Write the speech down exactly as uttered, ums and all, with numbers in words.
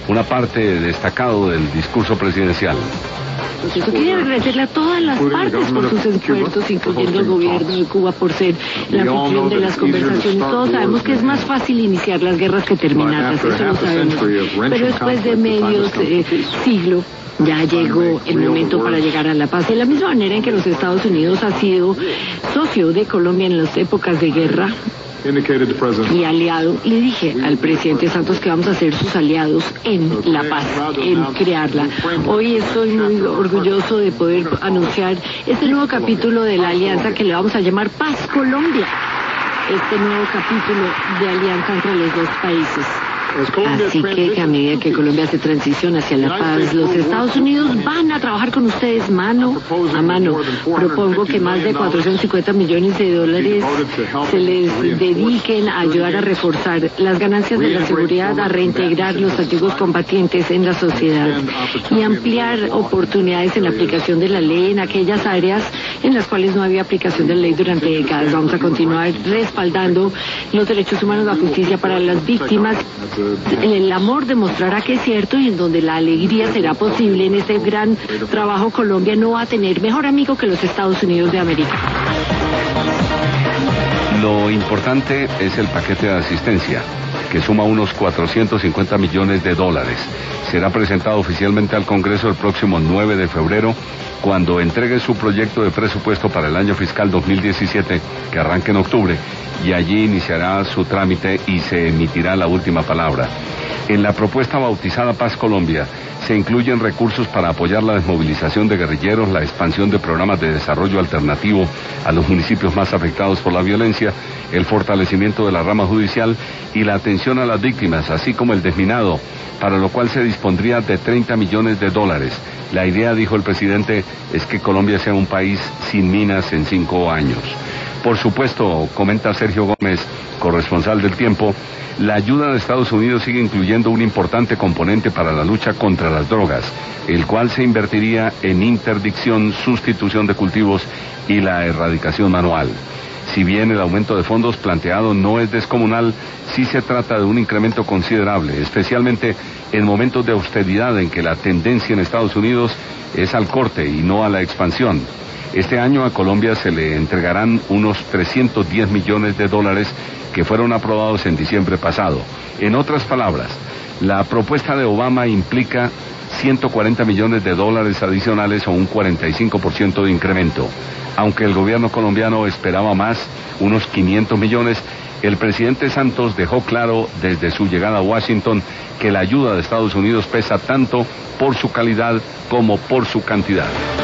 una parte destacado del discurso presidencial. Yo quería agradecerle a todas las partes por sus esfuerzos, incluyendo al gobierno de Cuba por ser el anfitrión de las conversaciones. Todos sabemos que es más fácil iniciar las guerras que terminarlas, eso lo sabemos. Pero después de medio eh, siglo, ya llegó el momento para llegar a la paz. De la misma manera en que los Estados Unidos ha sido socio de Colombia en las épocas de guerra y aliado, le dije al presidente Santos que vamos a ser sus aliados en la paz, en crearla. Hoy estoy muy orgulloso de poder anunciar este nuevo capítulo de la alianza que le vamos a llamar Paz Colombia. Este nuevo capítulo de alianza entre los dos países. Así que a medida que Colombia se transiciona hacia la paz, los Estados Unidos van a trabajar con ustedes mano a mano. Propongo que más de cuatrocientos cincuenta millones de dólares se les dediquen a ayudar a reforzar las ganancias de la seguridad, a reintegrar los antiguos combatientes en la sociedad y ampliar oportunidades en la aplicación de la ley en aquellas áreas en las cuales no había aplicación de la ley durante décadas. Vamos a continuar respaldando los derechos humanos, la justicia para las víctimas. El amor demostrará que es cierto, y en donde la alegría será posible en este gran trabajo, Colombia no va a tener mejor amigo que los Estados Unidos de América. Lo importante es el paquete de asistencia, que suma unos cuatrocientos cincuenta millones de dólares. Será presentado oficialmente al Congreso el próximo nueve de febrero, cuando entregue su proyecto de presupuesto para el año fiscal dos mil diecisiete, que arranca en octubre, y allí iniciará su trámite y se emitirá la última palabra. En la propuesta bautizada Paz Colombia se incluyen recursos para apoyar la desmovilización de guerrilleros, la expansión de programas de desarrollo alternativo a los municipios más afectados por la violencia, el fortalecimiento de la rama judicial y la atención a las víctimas, así como el desminado, para lo cual se dispondría de treinta millones de dólares. La idea, dijo el presidente, es que Colombia sea un país sin minas en cinco años. Por supuesto, comenta Sergio Gómez, corresponsal del Tiempo, la ayuda de Estados Unidos sigue incluyendo un importante componente para la lucha contra las drogas, el cual se invertiría en interdicción, sustitución de cultivos y la erradicación manual. Si bien el aumento de fondos planteado no es descomunal, sí se trata de un incremento considerable, especialmente en momentos de austeridad en que la tendencia en Estados Unidos es al corte y no a la expansión. Este año a Colombia se le entregarán unos trescientos diez millones de dólares que fueron aprobados en diciembre pasado. En otras palabras, la propuesta de Obama implica ciento cuarenta millones de dólares adicionales o un cuarenta y cinco por ciento de incremento. Aunque el gobierno colombiano esperaba más, unos quinientos millones, el presidente Santos dejó claro desde su llegada a Washington que la ayuda de Estados Unidos pesa tanto por su calidad como por su cantidad.